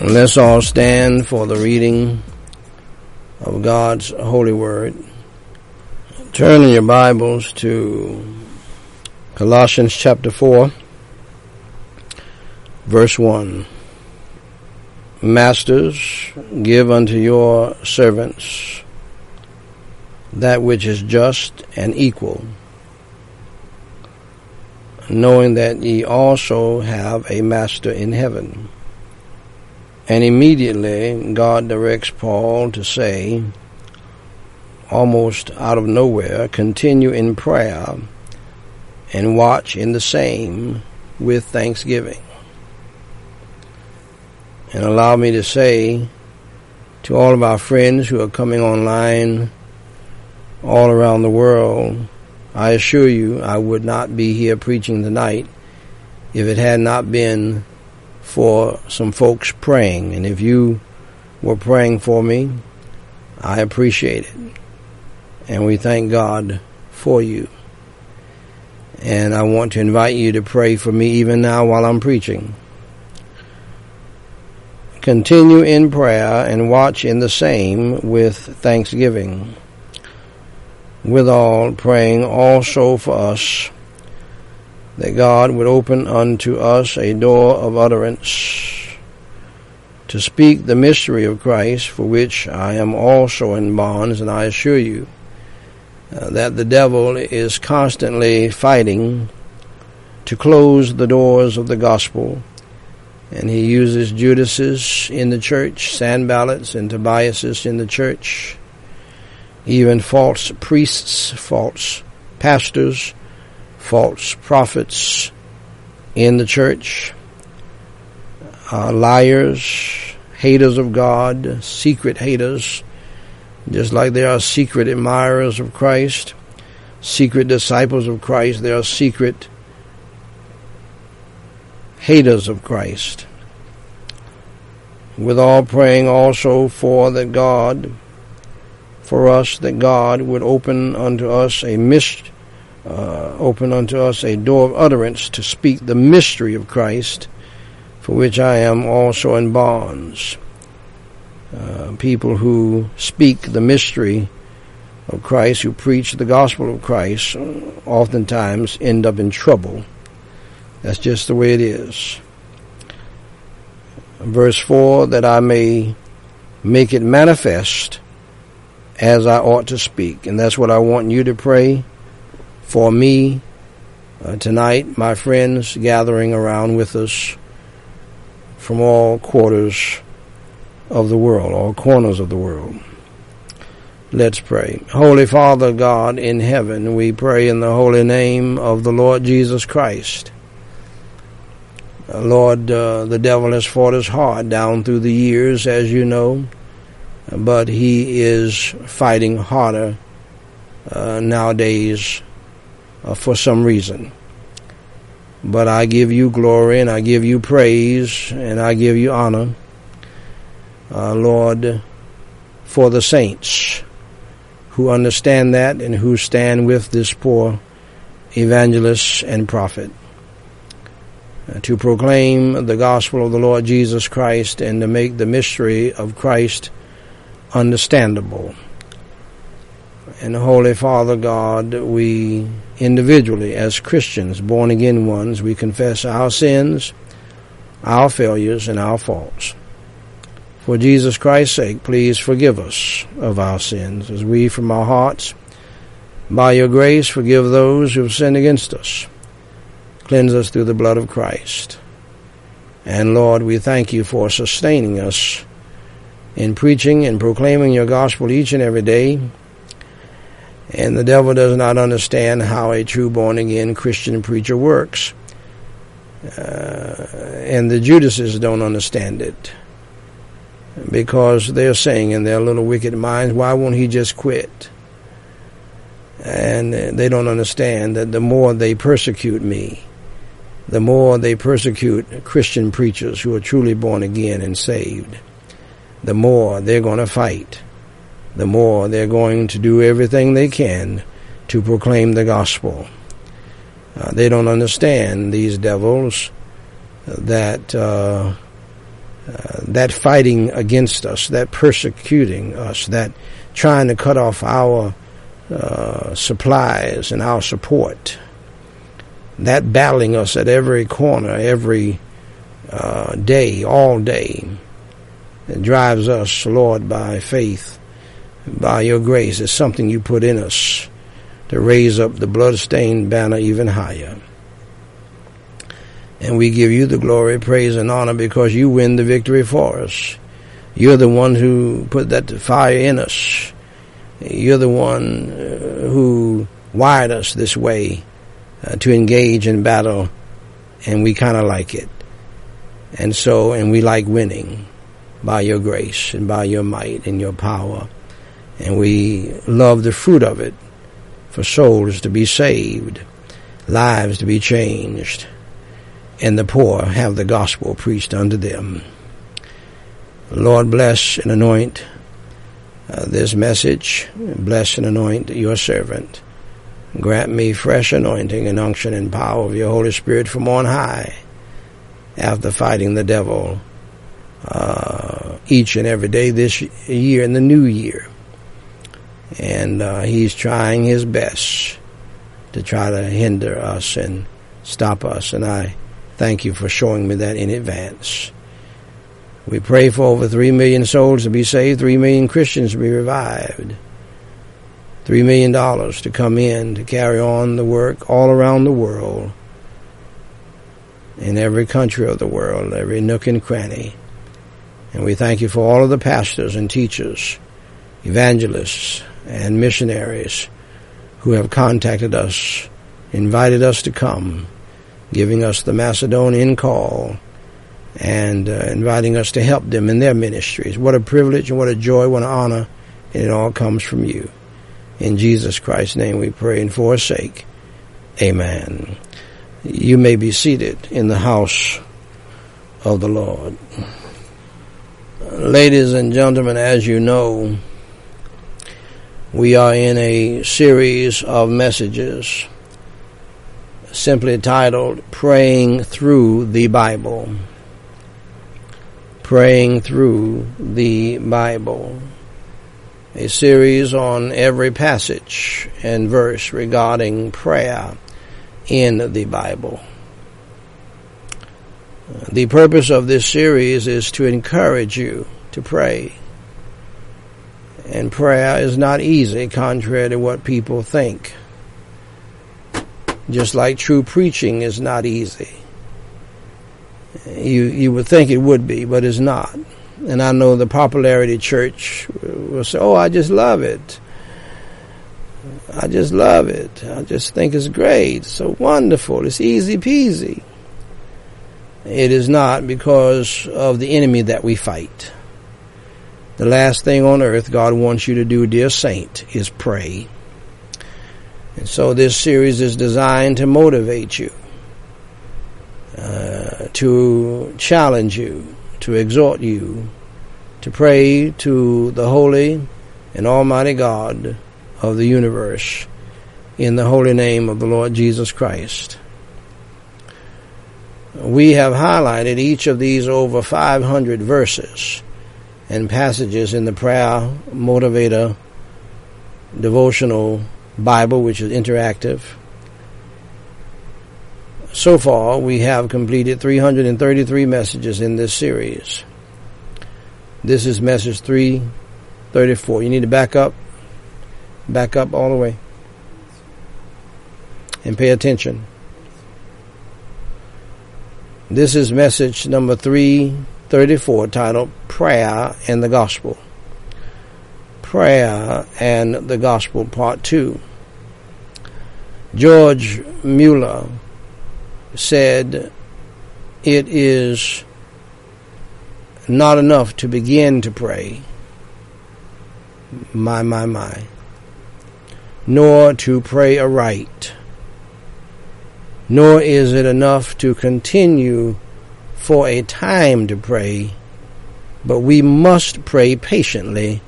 Let's all stand for the reading of God's holy word. Turn in your Bibles to Colossians chapter 4, verse 1. Masters, give unto your servants that which is just and equal, knowing that ye also have a master in heaven. And immediately God directs Paul to say, almost out of nowhere, continue in prayer and watch in the same with thanksgiving. And allow me to say to all of our friends who are coming online all around the world, I assure you I would not be here preaching tonight if it had not been for some folks praying. And if you were praying for me, I appreciate it. And we thank God for you. And I want to invite you to pray for me even now while I'm preaching. Continue in prayer and watch in the same with thanksgiving. Withal praying also for us, that God would open unto us a door of utterance to speak the mystery of Christ, for which I am also in bonds. And I assure you that the devil is constantly fighting to close the doors of the gospel. And he uses Judases in the church, Sanballats and Tobiases in the church, even false priests, false pastors, false prophets in the church, liars, haters of God, secret haters, just like there are secret admirers of Christ, secret disciples of Christ, there are secret haters of Christ. Withal praying also for us that God would open unto us a door of utterance to speak the mystery of Christ, for which I am also in bonds. People who speak the mystery of Christ, who preach the gospel of Christ, oftentimes end up in trouble. That's just the way it is. Verse 4, that I may make it manifest as I ought to speak. And that's what I want you to pray for me tonight, my friends gathering around with us from all quarters of the world, all corners of the world. Let's pray. Holy Father God in heaven, we pray in the holy name of the Lord Jesus Christ. Lord, the devil has fought us hard down through the years, as you know, but he is fighting harder nowadays for some reason. But I give you glory and I give you praise and I give you honor, Lord, for the saints who understand that and who stand with this poor evangelist and prophet to proclaim the gospel of the Lord Jesus Christ and to make the mystery of Christ understandable. And Holy Father God, we individually as Christians, born again ones, we confess our sins, our failures, and our faults. For Jesus Christ's sake, please forgive us of our sins as we from our hearts, by your grace, forgive those who have sinned against us. Cleanse us through the blood of Christ. And Lord, we thank you for sustaining us in preaching and proclaiming your gospel each and every day. And the devil does not understand how a true born-again Christian preacher works. And the Judases don't understand it, because they're saying in their little wicked minds, why won't he just quit? And they don't understand that the more they persecute me, the more they persecute Christian preachers who are truly born again and saved, the more they're going to fight, the more they're going to do everything they can to proclaim the gospel. They don't understand, these devils, that that fighting against us, that persecuting us, that trying to cut off our supplies and our support, that battling us at every corner, every day, all day. It drives us, Lord, by faith, by your grace. It's something you put in us to raise up the bloodstained banner even higher. And we give you the glory, praise, and honor because you win the victory for us. You're the one who put that fire in us. You're the one who wired us this way to engage in battle, and we kind of like it. And we like winning by your grace and by your might and your power. And we love the fruit of it, for souls to be saved, lives to be changed, and the poor have the gospel preached unto them. Lord, bless and anoint this message. Bless and anoint your servant. Grant me fresh anointing and unction and power of your Holy Spirit from on high after fighting the devil each and every day this year in the new year. And he's trying his best to try to hinder us and stop us. And I thank you for showing me that in advance. We pray for over 3 million souls to be saved, 3 million Christians to be revived, $3 million to come in to carry on the work all around the world, in every country of the world, every nook and cranny. And we thank you for all of the pastors and teachers, evangelists, and missionaries who have contacted us, invited us to come, giving us the Macedonian call, and inviting us to help them in their ministries. What a privilege and what a joy, what an honor, and it all comes from you. In Jesus Christ's name we pray and for his sake. Amen. You may be seated in the house of the Lord. Ladies and gentlemen, as you know, we are in a series of messages simply titled Praying Through the Bible. Praying Through the Bible. A series on every passage and verse regarding prayer in the Bible. The purpose of this series is to encourage you to pray. And prayer is not easy, contrary to what people think. Just like true preaching is not easy. You would think it would be, but it's not. And I know the popularity church will say, oh, I just love it. I just love it. I just think it's great. It's so wonderful. It's easy peasy. It is not, because of the enemy that we fight. The last thing on earth God wants you to do, dear saint, is pray. And so this series is designed to motivate you, to challenge you, to exhort you, to pray to the holy and almighty God of the universe in the holy name of the Lord Jesus Christ. We have highlighted each of these over 500 verses and passages in the Prayer Motivator Devotional Bible, which is interactive. So far, we have completed 333 messages in this series. This is message 334. You need to back up all the way, and pay attention. This is message number 334, titled Prayer and the Gospel. Prayer and the Gospel, Part 2. George Mueller said, it is not enough to begin to pray, my, nor to pray aright, nor is it enough to continue for a time to pray, but we must pray patiently,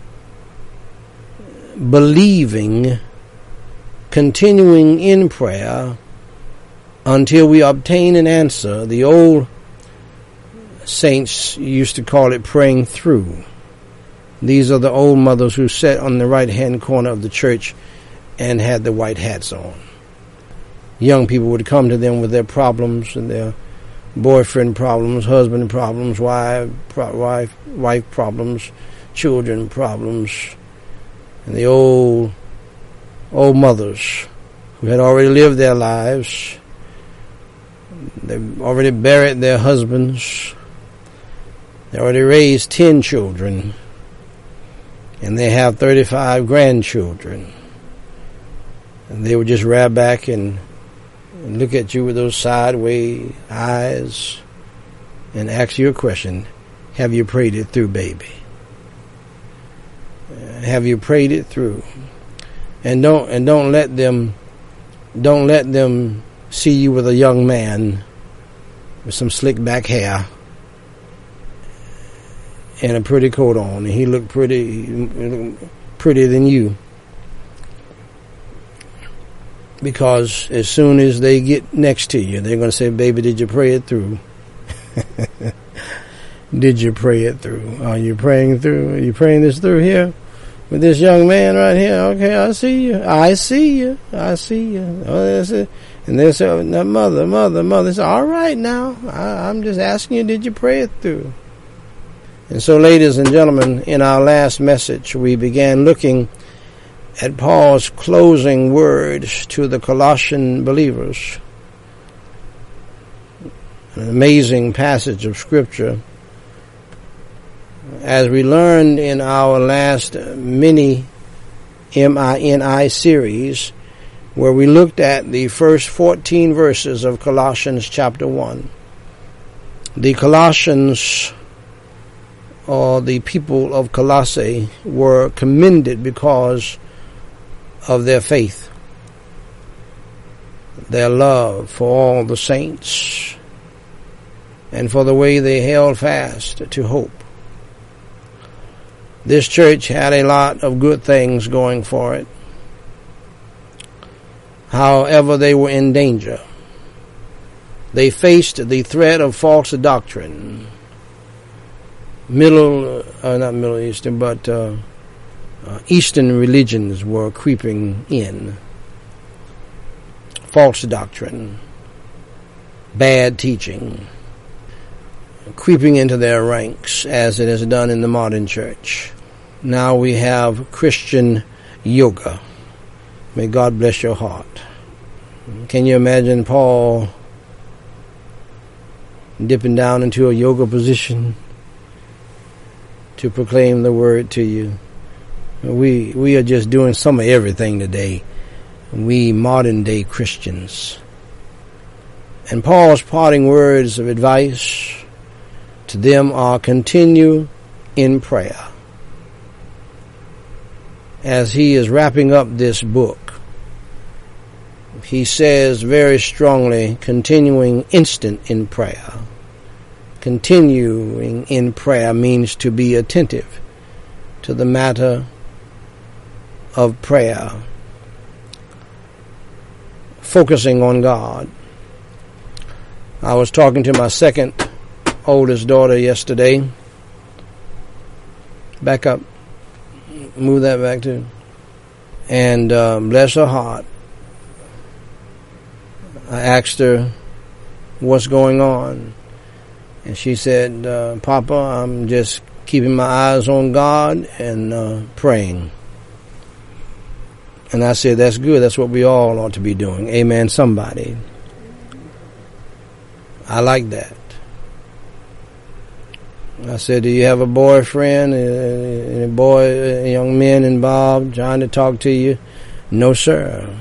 believing, continuing in prayer until we obtain an answer. The old Saints used to call it praying through. These are the old mothers who sat on the right-hand corner of the church and had the white hats on. Young people would come to them with their problems and their boyfriend problems, husband problems, wife problems, children problems. And the old mothers who had already lived their lives, they've already buried their husbands, they already raised 10 children, and they have 35 grandchildren. And they would just rear back and look at you with those sideways eyes and ask you a question. Have you prayed it through, baby? Have you prayed it through? And don't let them see you with a young man with some slick back hair and a pretty coat on, and he looked prettier than you. Because as soon as they get next to you, they're going to say, baby, did you pray it through? Did you pray it through? Are you praying through? Are you praying this through here? With this young man right here? Okay, I see you. I see you. I see you. Oh, that's it. And they say, mother. They say, all right now. I'm just asking you, did you pray it through? And so, ladies and gentlemen, in our last message, we began looking at Paul's closing words to the Colossian believers. An amazing passage of Scripture. As we learned in our last mini MINI series, where we looked at the first 14 verses of Colossians chapter 1. The Colossians, or the people of Colossae, were commended because of their faith, their love for all the saints, and for the way they held fast to hope. This church had a lot of good things going for it. However, they were in danger. They faced the threat of false doctrine. Eastern religions were creeping in. False doctrine, bad teaching, creeping into their ranks as it has done in the modern church. Now we have Christian yoga. May God bless your heart. Can you imagine Paul dipping down into a yoga position to proclaim the word to you? We are just doing some of everything today. We modern day Christians. And Paul's parting words of advice to them are continue in prayer. As he is wrapping up this book, he says very strongly, continuing instant in prayer. Continuing in prayer means to be attentive to the matter of prayer, focusing on God. I was talking to my second oldest daughter yesterday. Back up. Move that back too. And bless her heart, I asked her what's going on. And she said, Papa, I'm just keeping my eyes on God and praying. And I said, that's good. That's what we all ought to be doing. Amen, somebody. I like that. I said, do you have a boyfriend? Any young men involved trying to talk to you? No, sir.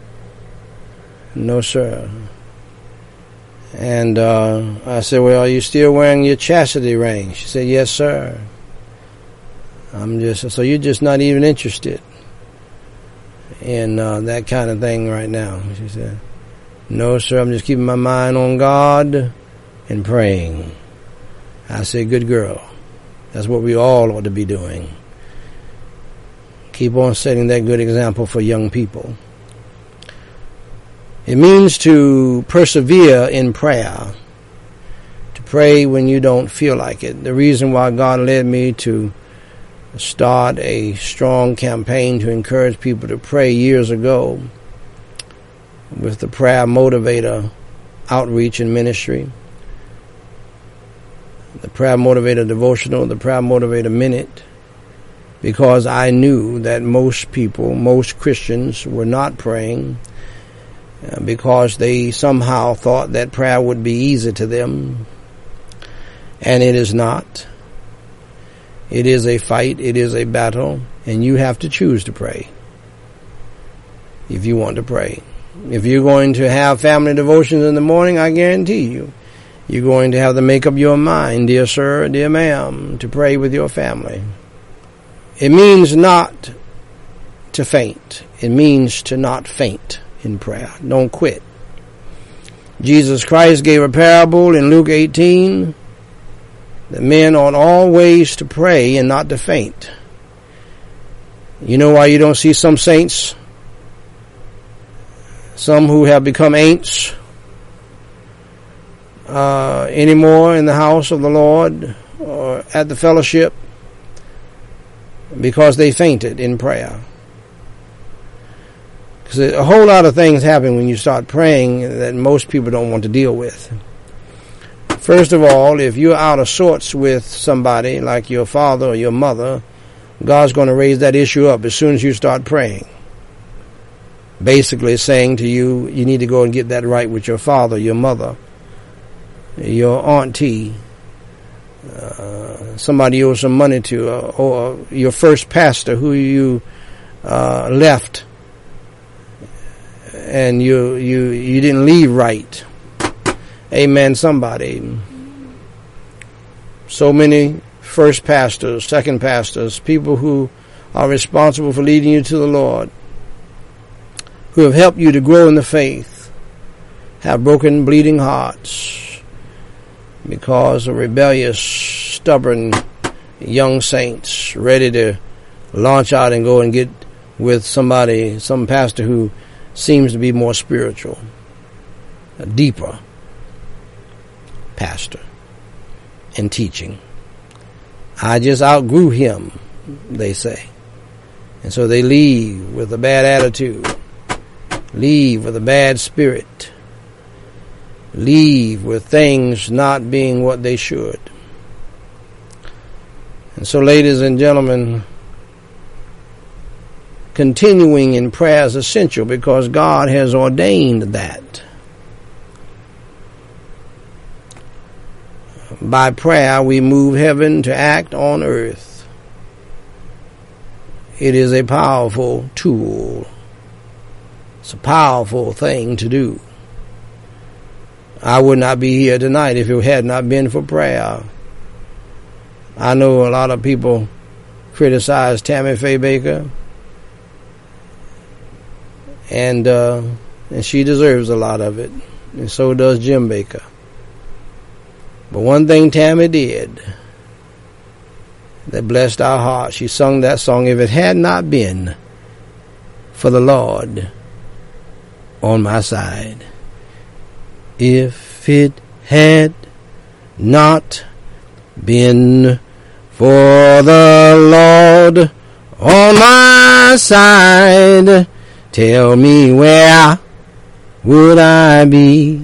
No, sir. And I said, well, are you still wearing your chastity ring? She said, yes, sir. So you're just not even interested in that kind of thing right now? She said, no, sir, I'm just keeping my mind on God and praying. I said, good girl. That's what we all ought to be doing. Keep on setting that good example for young people. It means to persevere in prayer. To Pray when you don't feel like it. The reason why God led me to start a strong campaign to encourage people to pray years ago with the Prayer Motivator outreach and ministry, the Prayer Motivator devotional, the Prayer Motivator minute, because I knew that most people, most Christians were not praying because they somehow thought that prayer would be easy to them. And it is not. It is a fight. It is a battle. And you have to choose to pray if you want to pray. If you're going to have family devotions in the morning, I guarantee you, you're going to have to make up your mind, dear sir, dear ma'am, to pray with your family. It means not to faint. It means to not faint in prayer. Don't quit. Jesus Christ gave a parable in Luke 18 that men ought always to pray and not to faint. You know why you don't see some saints, some who have become ain'ts, anymore in the house of the Lord or at the fellowship? Because they fainted in prayer. Because a whole lot of things happen when you start praying that most people don't want to deal with. First of all, if you're out of sorts with somebody like your father or your mother, God's going to raise that issue up as soon as you start praying. Basically saying to you, you need to go and get that right with your father, your mother, your auntie, somebody you owe some money to, or your first pastor who you left and you didn't leave right. Amen, somebody. So many first pastors, second pastors, people who are responsible for leading you to the Lord, who have helped you to grow in the faith, have broken, bleeding hearts because of rebellious, stubborn young saints ready to launch out and go and get with somebody, some pastor who seems to be more spiritual, a deeper pastor in teaching. I just outgrew him, they say. And so they leave with a bad attitude, leave with a bad spirit, leave with things not being what they should. And so, ladies and gentlemen, continuing in prayer is essential because God has ordained that. By prayer, we move heaven to act on earth. It is a powerful tool. It's a powerful thing to do. I would not be here tonight if it had not been for prayer. I know a lot of people criticize Tammy Faye Baker, and she deserves a lot of it, and so does Jim Baker. But one thing Tammy did that blessed our hearts, she sung that song, if it had not been for the Lord on my side. If it had not been for the Lord on my side, tell me where would I be?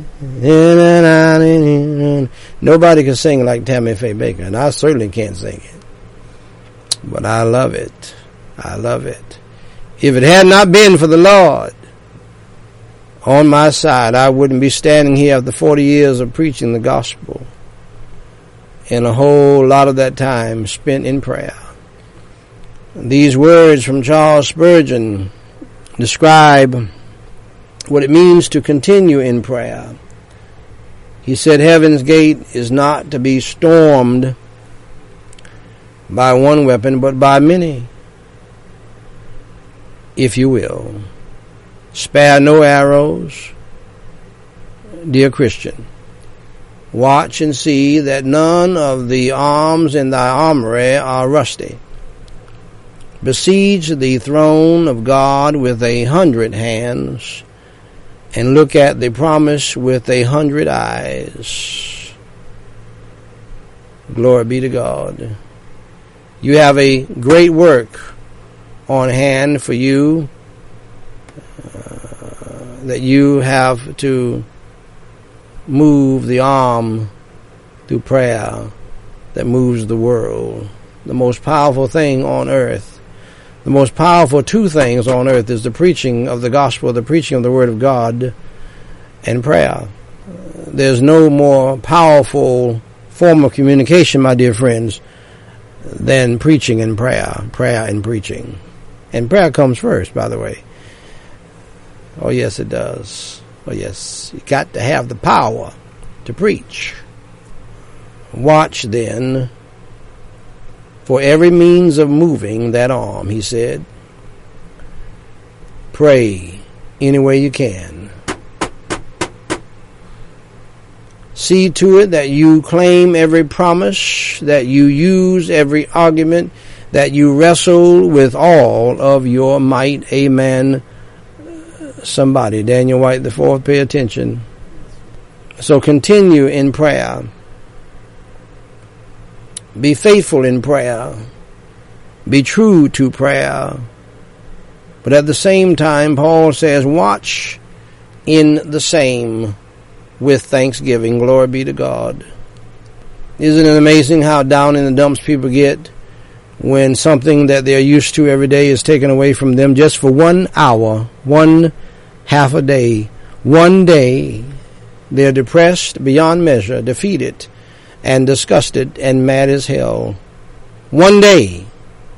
Nobody can sing like Tammy Faye Baker, and I certainly can't sing it. But I love it. I love it. If it had not been for the Lord on my side, I wouldn't be standing here after 40 years of preaching the gospel, and a whole lot of that time spent in prayer. These words from Charles Spurgeon describe what it means to continue in prayer. He said, heaven's gate is not to be stormed by one weapon, but by many. If you will, spare no arrows, dear Christian. Watch and see that none of the arms in thy armory are rusty. Besiege the throne of God with 100 hands, and look at the promise with 100 eyes. Glory be to God. You have a great work on hand for you, that you have to move the arm through prayer that moves the world. The most powerful thing on earth, the most powerful two things on earth is the preaching of the gospel, the preaching of the word of God, and prayer. There's no more powerful form of communication, my dear friends, than preaching and prayer and preaching. And prayer comes first, by the way. Oh, yes, it does. Oh, yes, you got to have the power to preach. Watch, then, for every means of moving that arm, he said. Pray any way you can. See to it that you claim every promise, that you use every argument, that you wrestle with all of your might. Amen. Somebody, Daniel White IV, pay attention. So continue in prayer. Be faithful in prayer. Be true to prayer. But at the same time, Paul says, watch in the same with thanksgiving. Glory be to God. Isn't it amazing how down in the dumps people get when something that they're used to every day is taken away from them just for 1 hour, one half a day, one day? They're depressed beyond measure, defeated and disgusted and mad as hell. One day.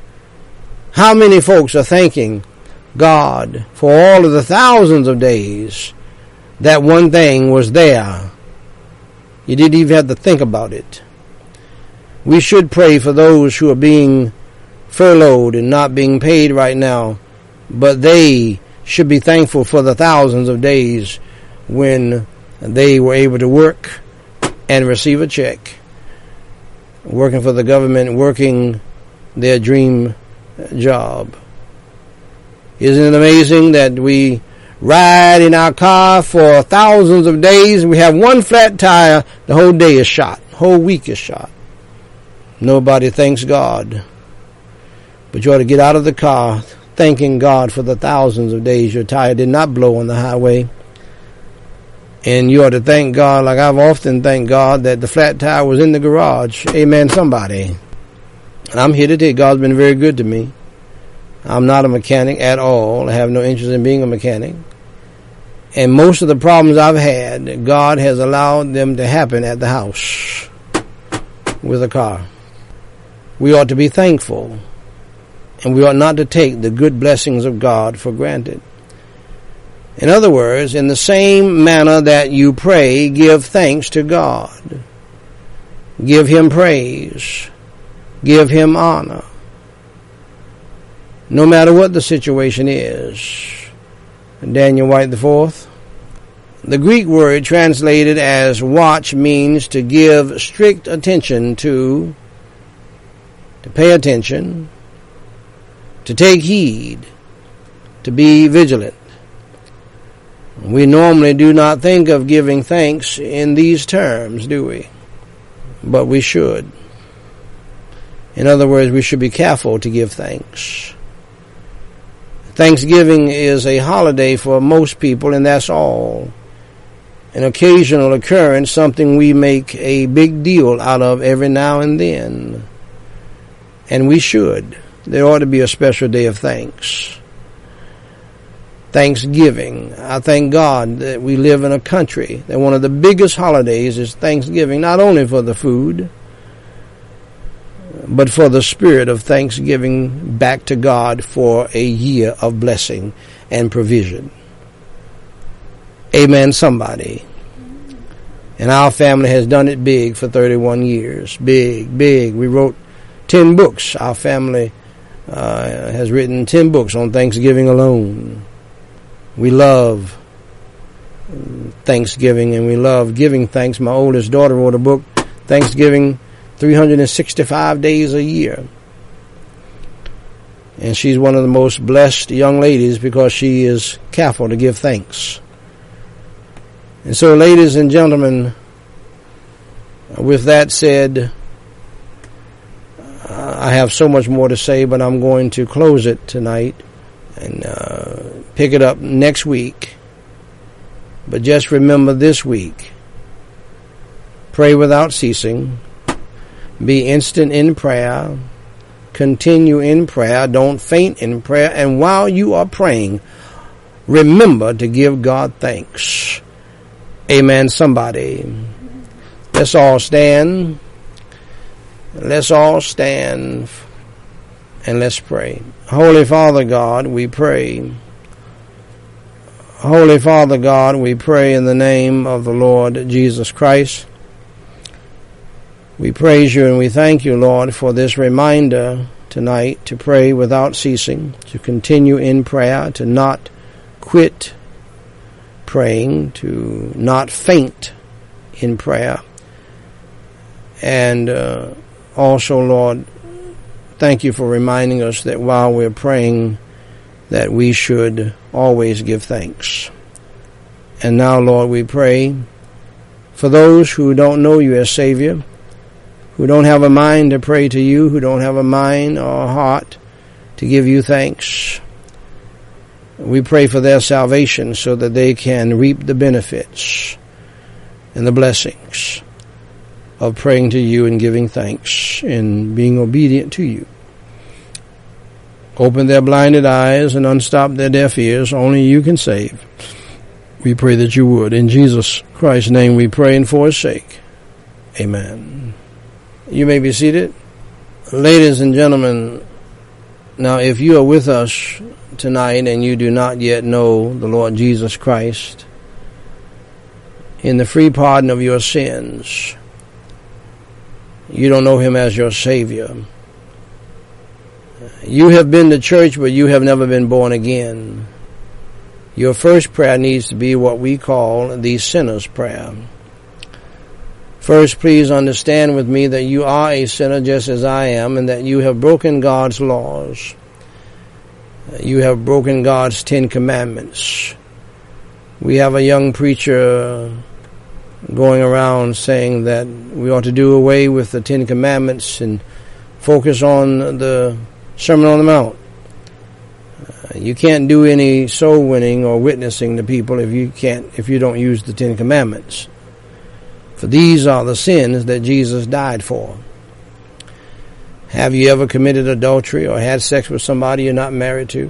How many folks are thanking God for all of the thousands of days that one thing was there? You didn't even have to think about it. We should pray for those who are being furloughed and not being paid right now, but they should be thankful for the thousands of days when they were able to work and receive a check, working for the government, working their dream job. Isn't it amazing that we ride in our car for thousands of days and we have one flat tire, the whole day is shot, whole week is shot. Nobody thanks God. But you ought to get out of the car thanking God for the thousands of days your tire did not blow on the highway. And you ought to thank God, like I've often thanked God, that the flat tire was in the garage. Amen, somebody. And I'm here to tell you, God's been very good to me. I'm not a mechanic at all. I have no interest in being a mechanic. And most of the problems I've had, God has allowed them to happen at the house with a car. We ought to be thankful. And we ought not to take the good blessings of God for granted. In other words, in the same manner that you pray, give thanks to God. Give Him praise. Give Him honor. No matter what the situation is. Daniel White IV. The Greek word translated as watch means to give strict attention to pay attention, to take heed, to be vigilant. We normally do not think of giving thanks in these terms, do we? But we should. In other words, we should be careful to give thanks. Thanksgiving is a holiday for most people, and that's all. An occasional occurrence, something we make a big deal out of every now and then. And we should. There ought to be a special day of thanks. Thanksgiving. I thank God that we live in a country that one of the biggest holidays is Thanksgiving, not only for the food, but for the spirit of thanksgiving back to God for a year of blessing and provision. Amen, somebody. And our family has done it big for 31 years. Big. We wrote 10 books. Our family has written 10 books on Thanksgiving alone. We love Thanksgiving and we love giving thanks. My oldest daughter wrote a book, Thanksgiving 365 days a year. And she's one of the most blessed young ladies because she is careful to give thanks. And so, ladies and gentlemen, with that said, I have so much more to say, but I'm going to close it tonight and pick it up next week. But just remember this week, pray without ceasing, be instant in prayer, continue in prayer, don't faint in prayer, and while you are praying, remember to give God thanks. Amen, somebody. Let's all stand. Let's all stand and let's pray. Holy Father God, we pray. Holy Father God, we pray in the name of the Lord Jesus Christ. We praise you and we thank you, Lord, for this reminder tonight to pray without ceasing, to continue in prayer, to not quit praying, to not faint in prayer. And also, Lord, thank you for reminding us that while we're praying, that we should always give thanks. And now, Lord, we pray for those who don't know you as Savior, who don't have a mind to pray to you, who don't have a mind or a heart to give you thanks. We pray for their salvation so that they can reap the benefits and the blessings of praying to you and giving thanks and being obedient to you. Open their blinded eyes and unstop their deaf ears. Only you can save. We pray that you would. In Jesus Christ's name we pray and for his sake. Amen. You may be seated. Ladies and gentlemen, now if you are with us tonight and you do not yet know the Lord Jesus Christ in the free pardon of your sins, you don't know him as your Savior. You have been to church, but you have never been born again. Your first prayer needs to be what we call the sinner's prayer. First, please understand with me that you are a sinner just as I am, and that you have broken God's laws. You have broken God's 10 commandments. We have a young preacher going around saying that we ought to do away with the 10 commandments and focus on the Sermon on the Mount. You can't do any soul winning or witnessing to people if you don't use the 10 commandments. For these are the sins that Jesus died for. Have you ever committed adultery or had sex with somebody you're not married to?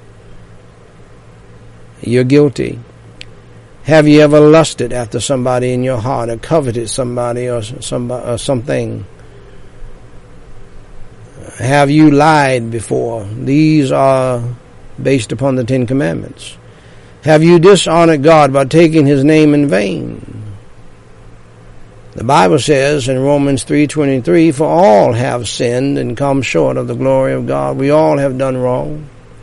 You're guilty. Have you ever lusted after somebody in your heart or coveted somebody or something? Have you lied before? These are based upon the 10 commandments. Have you dishonored God by taking his name in vain? The Bible says in Romans 3:23, for all have sinned and come short of the glory of God. We all have done wrong.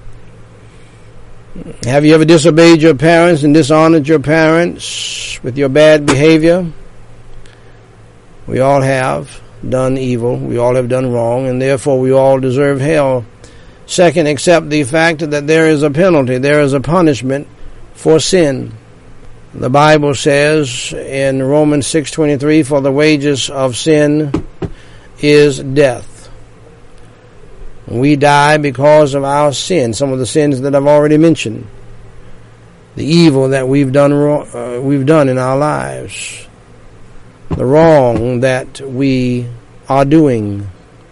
Have you ever disobeyed your parents and dishonored your parents with your bad behavior? We all have done evil. We all have done wrong, and therefore we all deserve hell. Second, accept the fact that there is a penalty, there is a punishment for sin. The Bible says in Romans 6:23, for the wages of sin is death. We die because of our sin, some of the sins that I've already mentioned, the evil that we've done in our lives, the wrong that we are doing.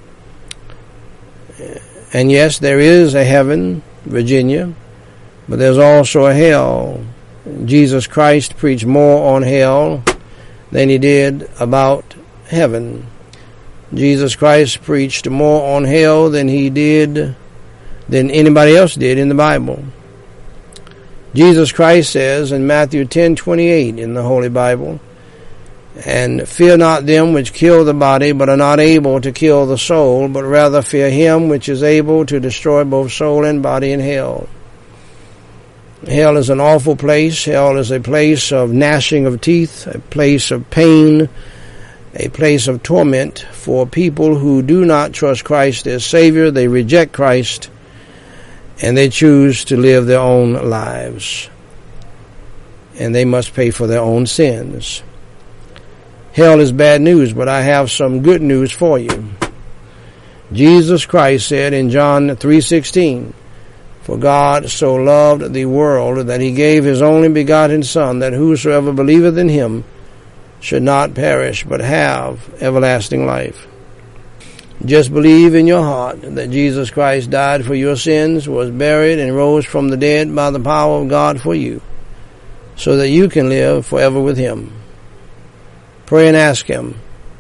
And yes, there is a heaven, Virginia, but there's also a hell. Jesus Christ preached more on hell than he did about heaven. Jesus Christ preached more on hell than anybody else did in the Bible. Jesus Christ says in Matthew 10:28 in the Holy Bible, and fear not them which kill the body, but are not able to kill the soul, but rather fear him which is able to destroy both soul and body in hell. Hell is an awful place. Hell is a place of gnashing of teeth, a place of pain, a place of torment for people who do not trust Christ as Savior. They reject Christ, and they choose to live their own lives. And they must pay for their own sins. Hell is bad news, but I have some good news for you. Jesus Christ said in John 3:16, "For God so loved the world that he gave his only begotten Son, that whosoever believeth in him should not perish, but have everlasting life." Just believe in your heart that Jesus Christ died for your sins, was buried, and rose from the dead by the power of God for you, so that you can live forever with him. Pray and ask him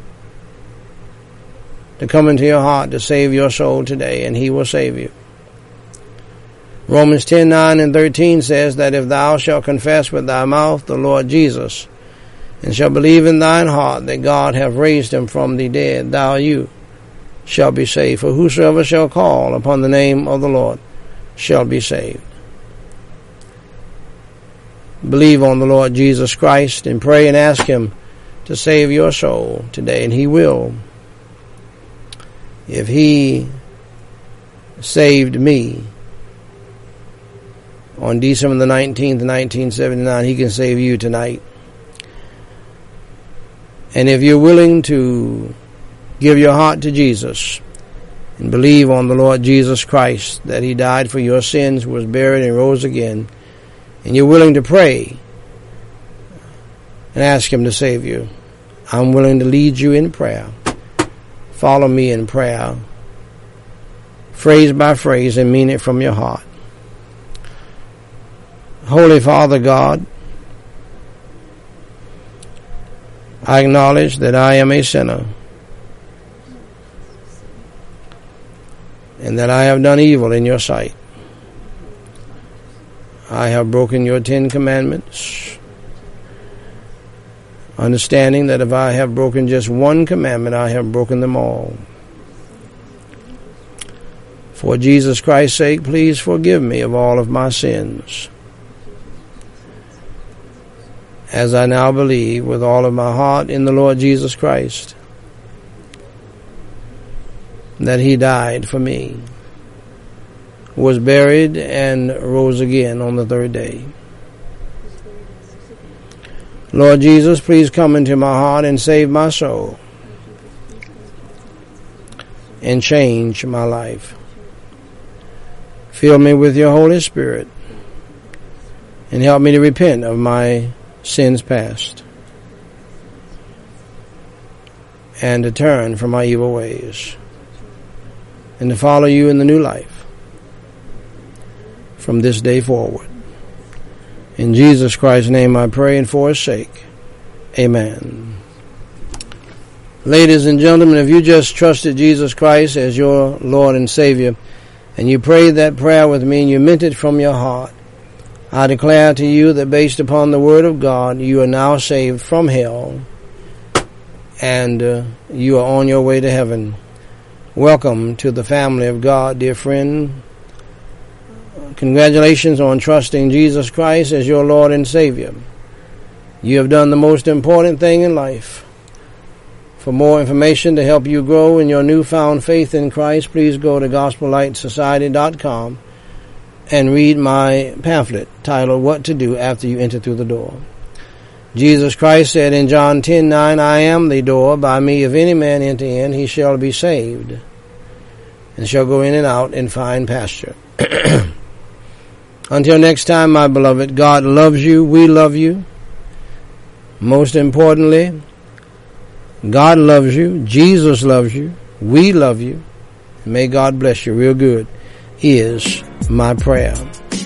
to come into your heart to save your soul today, and he will save you. Romans 10:9 and 13 says that if thou shalt confess with thy mouth the Lord Jesus, and shalt believe in thine heart that God hath raised him from the dead, you shall be saved. For whosoever shall call upon the name of the Lord shall be saved. Believe on the Lord Jesus Christ and pray and ask him to save your soul today, and he will. If he saved me on December the 19th, 1979, he can save you tonight. And if you're willing to give your heart to Jesus and believe on the Lord Jesus Christ, that he died for your sins, was buried, and rose again, and you're willing to pray and ask him to save you, I'm willing to lead you in prayer. Follow me in prayer, phrase by phrase, and mean it from your heart. Holy Father God, I acknowledge that I am a sinner, and that I have done evil in your sight. I have broken your 10 commandments, understanding that if I have broken just one commandment, I have broken them all. For Jesus Christ's sake, please forgive me of all of my sins, as I now believe with all of my heart in the Lord Jesus Christ, that he died for me, was buried, and rose again on the third day. Lord Jesus, please come into my heart and save my soul and change my life. Fill me with your Holy Spirit and help me to repent of my sins past and to turn from my evil ways and to follow you in the new life from this day forward. In Jesus Christ's name I pray, and for his sake, amen. Ladies and gentlemen, if you just trusted Jesus Christ as your Lord and Savior, and you prayed that prayer with me and you meant it from your heart, I declare to you that based upon the Word of God, you are now saved from hell, and you are on your way to heaven. Welcome to the family of God, dear friend. Congratulations on trusting Jesus Christ as your Lord and Savior. You have done the most important thing in life. For more information to help you grow in your newfound faith in Christ, please go to GospelLightSociety.com and read my pamphlet titled What to Do After You Enter Through the Door. Jesus Christ said in John 10:9, I am the door. By me, if any man enter in, he shall be saved, and shall go in and out and find pasture. Until next time, my beloved, God loves you. We love you. Most importantly, God loves you. Jesus loves you. We love you. May God bless you real good is my prayer.